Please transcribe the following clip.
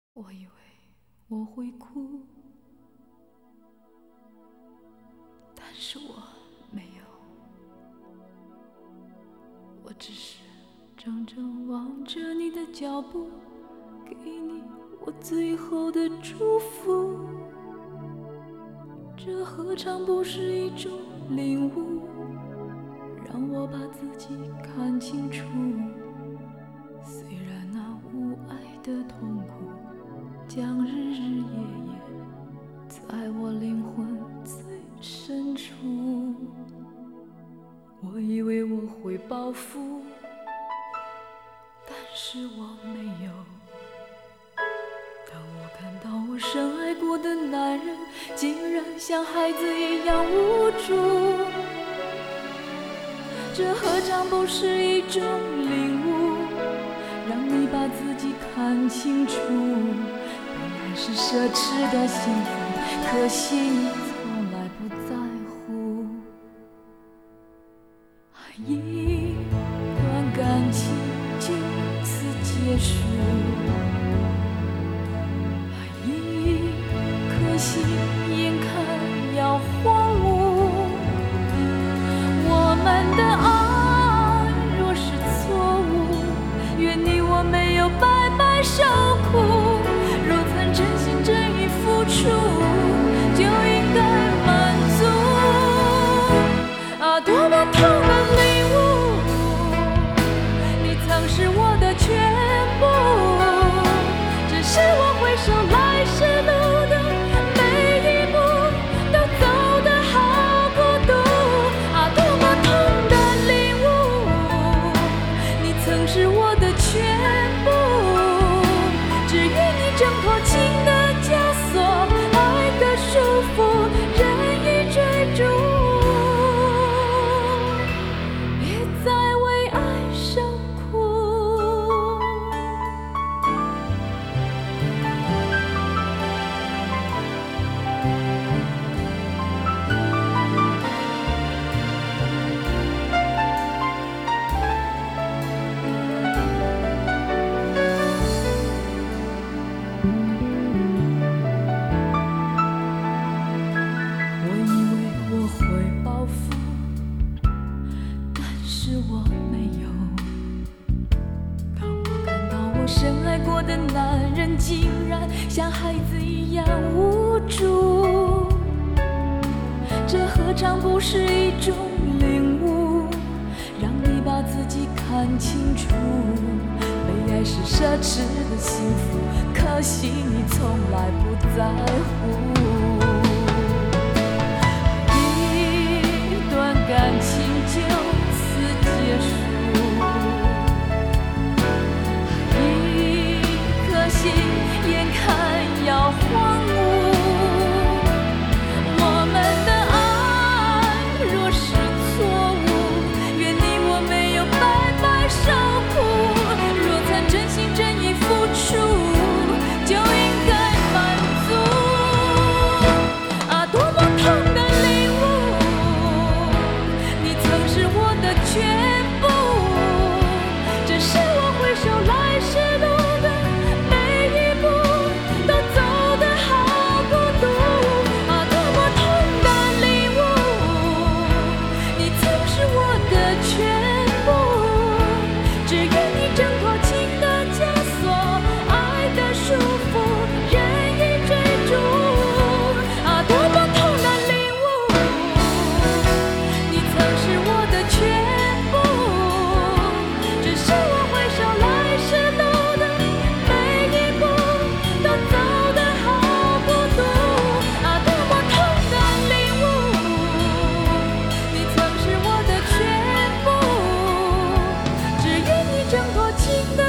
我以为我会哭，但是我没有，我只是怔怔望着你的脚步，给你我最后的祝福。这何尝不是一种领悟，让我把自己看清楚。虽然那无爱的痛苦将日日夜夜在我灵魂最深处，我以为我会报复，但是我没有。当我看到我深爱过的男人竟然像孩子一样无助，这何尝不是一种领悟，让你把自己看清楚。被爱是奢侈的幸福，可惜你从来不在乎。一段感情就此结束，一颗心眼看要荒芜。我们的爱若是错误，愿你我没有白白受苦。若曾真心真意付出，就应该满足。啊，多么痛的领悟，你曾是我的全部，只是我回首来时路的每一步都走得好孤独。啊，多么痛的领悟，你曾是我的全部，只愿你挣脱情的枷锁，爱的束缚，任意追逐，别再为爱受苦。我以为我会报复，但是我没有。当我看到我深爱过的男人竟然像孩子一样无助，这何尝不是一种领悟，让你把自己看清楚。被爱是奢侈的幸福，可惜你从来不在乎。一段感情就此结束，一颗心眼看要荒芜。我们的爱若是错误，愿你我没有白白受苦。若曾真心真意付出，就应该满足。啊，多么痛的领悟，你曾是我的全部，只是我回首来时路的每一步都走得好孤独。啊，多么痛的领悟，你曾是我的全部，只愿你挣脱情的枷锁，爱的束缚，任意追逐。啊，多么痛的领悟，你曾是我的全部，只是我回首来时路的每一步都走得好孤独。啊，多么痛的领悟，你曾是我的全部，只愿你挣脱情的